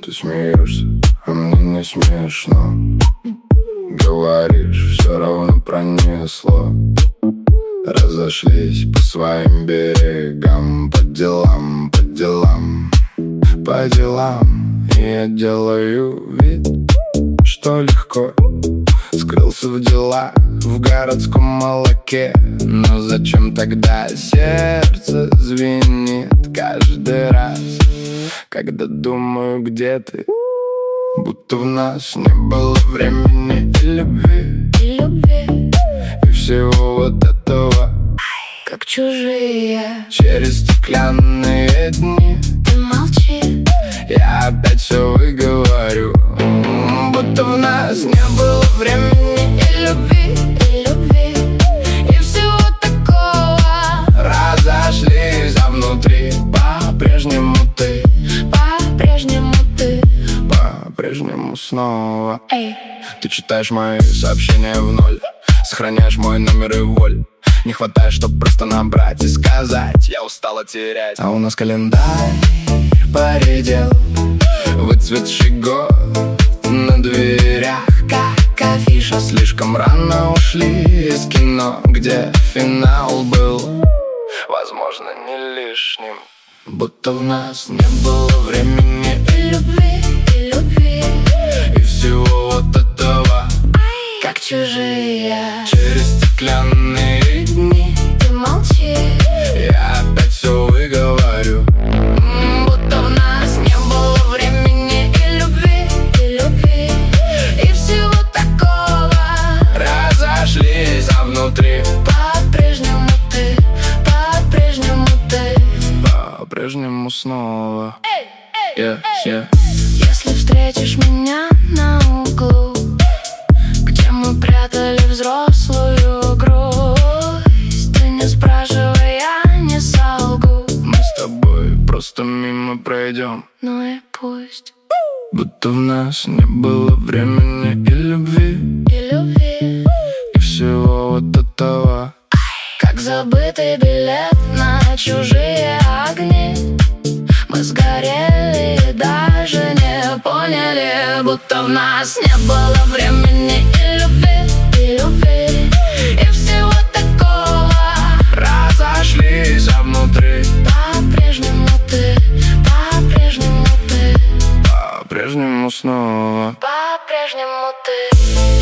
Ты смеешься, а мне не смешно. Говоришь, все равно пронесло. Разошлись по своим берегам. По делам, по делам, по делам. И я делаю вид, что легко. Скрылся в делах, в городском молоке. Но зачем тогда сердце звенит каждый раз, когда думаю, где ты? Будто в нас не было времени и любви, и всего вот этого. Как чужие Через стеклянные дни ты молчи, я опять все выговорю. Будто в нас не было времени и любви, и всего такого. Разошлись, а внутри по-прежнему ты, По-прежнему ты. по-прежнему снова. Эй, Ты читаешь мои сообщения в ноль, сохраняешь мой номер и воль. Не хватает, чтоб просто набрать и сказать: я устала терять. А у нас календарь поредел, выцветший год на дверях. как афиша. Слишком рано ушли из кино, где финал был, возможно, не лишним. Будто в нас не было времени И любви, и всего вот этого. как чужие Через стеклянные дни ты молчи, я опять все выговорю. будто в нас не было времени и любви, и всего такого. Разошлись, а внутри По-прежнему ты, по-прежнему ты. по-прежнему снова. Yeah, yeah. Если встретишь меня на углу, где мы прятали взрослую грусть, ты не спрашивай, я не солгу. Мы с тобой просто мимо пройдем. Ну и пусть. Будто в нас не было времени и И и всего вот этого. как забытый билет на чужие огни. Мы сгорели и даже не поняли, будто в нас не было времени и любви, и всего такого. Разошлись, а внутри По-прежнему ты, по-прежнему ты, по-прежнему снова. по-прежнему ты.